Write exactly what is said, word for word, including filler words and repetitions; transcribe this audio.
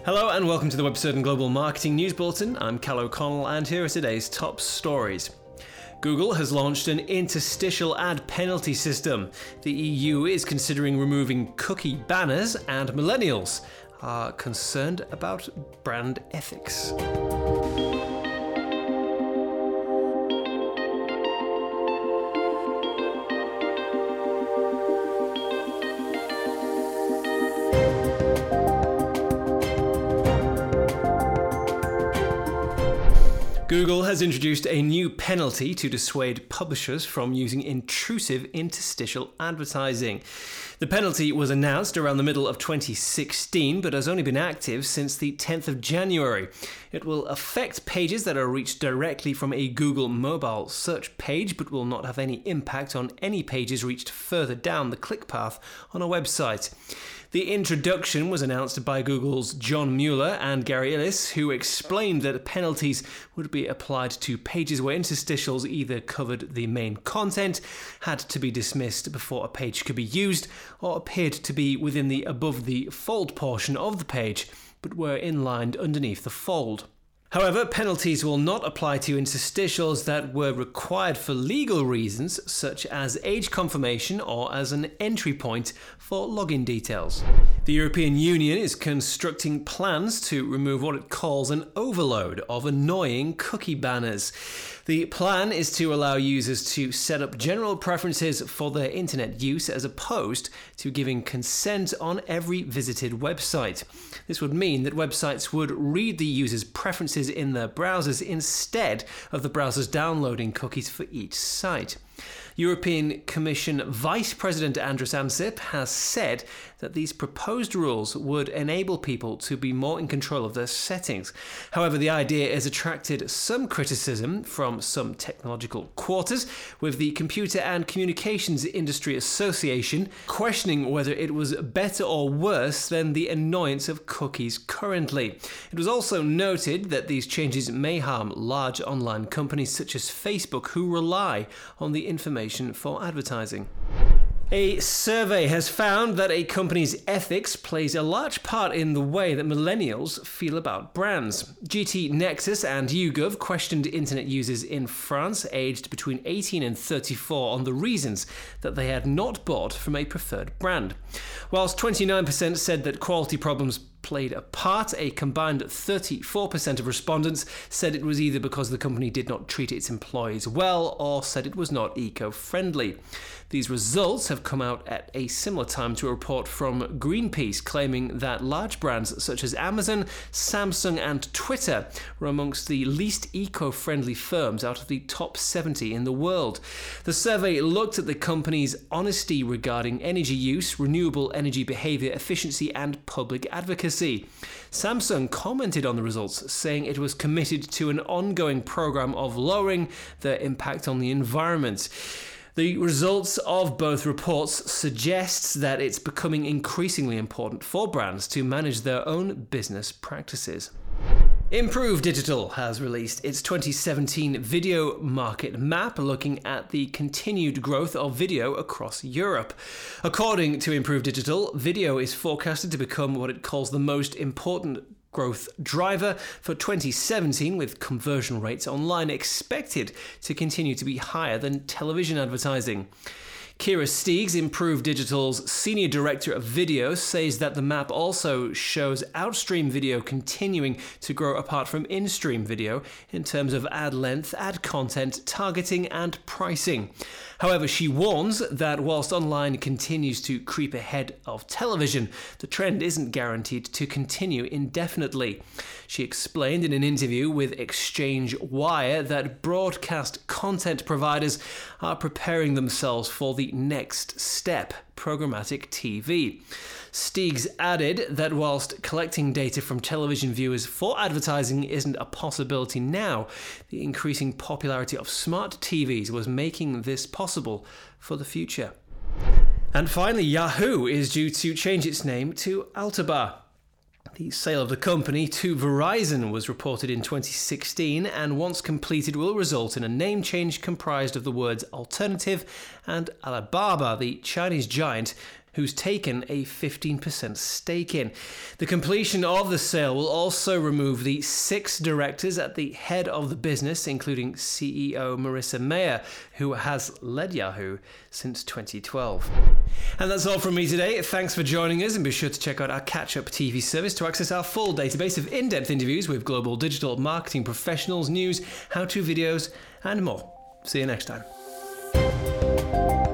Hello and welcome to the Webcertain Global Marketing News Bulletin. I'm Cal O'Connell and here are today's top stories. Google has launched an interstitial ad penalty system. The E U is considering removing cookie banners, and millennials are concerned about brand ethics. Google has introduced a new penalty to dissuade publishers from using intrusive interstitial advertising. The penalty was announced around the middle of twenty sixteen, but has only been active since the tenth of January. It will affect pages that are reached directly from a Google mobile search page, but will not have any impact on any pages reached further down the click path on a website. The introduction was announced by Google's John Mueller and Gary Illyes, who explained that penalties would be applied to pages where interstitials either covered the main content, had to be dismissed before a page could be used, or appeared to be within the above the fold portion of the page, but were inlined underneath the fold. However, penalties will not apply to interstitials that were required for legal reasons, such as age confirmation or as an entry point for login details. The European Union is constructing plans to remove what it calls an overload of annoying cookie banners. The plan is to allow users to set up general preferences for their internet use as opposed to giving consent on every visited website. This would mean that websites would read the user's preferences in their browsers instead of the browsers downloading cookies for each site. European Commission Vice President Andrus Ansip has said that these proposed rules would enable people to be more in control of their settings. However, the idea has attracted some criticism from some technological quarters, with the Computer and Communications Industry Association questioning whether it was better or worse than the annoyance of cookies currently. It was also noted that these changes may harm large online companies such as Facebook, who rely on the information for advertising. A survey has found that a company's ethics plays a large part in the way that millennials feel about brands. G T Nexus and YouGov questioned internet users in France aged between eighteen and thirty-four on the reasons that they had not bought from a preferred brand. Whilst twenty-nine percent said that quality problems played a part, a combined thirty-four percent of respondents said it was either because the company did not treat its employees well or said it was not eco-friendly. These results have come out at a similar time to a report from Greenpeace claiming that large brands such as Amazon, Samsung and Twitter were amongst the least eco-friendly firms out of the top seventy in the world. The survey looked at the company's honesty regarding energy use, renewable energy behavior, efficiency and public advocacy. Samsung commented on the results, saying it was committed to an ongoing program of lowering their impact on the environment. The results of both reports suggests that it's becoming increasingly important for brands to manage their own business practices. Improve Digital has released its twenty seventeen video market map looking at the continued growth of video across Europe. According to Improve Digital, video is forecasted to become what it calls the most important growth driver for twenty seventeen, with conversion rates online expected to continue to be higher than television advertising. Kira Steegs, Improve Digital's Senior Director of Video, says that the map also shows outstream video continuing to grow apart from in-stream video in terms of ad length, ad content, targeting and pricing. However, she warns that whilst online continues to creep ahead of television, the trend isn't guaranteed to continue indefinitely. She explained in an interview with Exchange Wire that broadcast content providers are preparing themselves for the next step, programmatic T V. Steegs added that whilst collecting data from television viewers for advertising isn't a possibility now, the increasing popularity of smart T Vs was making this possible for the future. And finally, Yahoo is due to change its name to Altabar. The sale of the company to Verizon was reported in twenty sixteen, and once completed will result in a name change comprised of the words alternative and Alibaba, the Chinese giant who's taken a fifteen percent stake in. The completion of the sale will also remove the six directors at the head of the business, including C E O Marissa Mayer, who has led Yahoo since twenty twelve. And that's all from me today. Thanks for joining us, and be sure to check out our Catch-Up T V service to access our full database of in-depth interviews with global digital marketing professionals, news, how-to videos, and more. See you next time.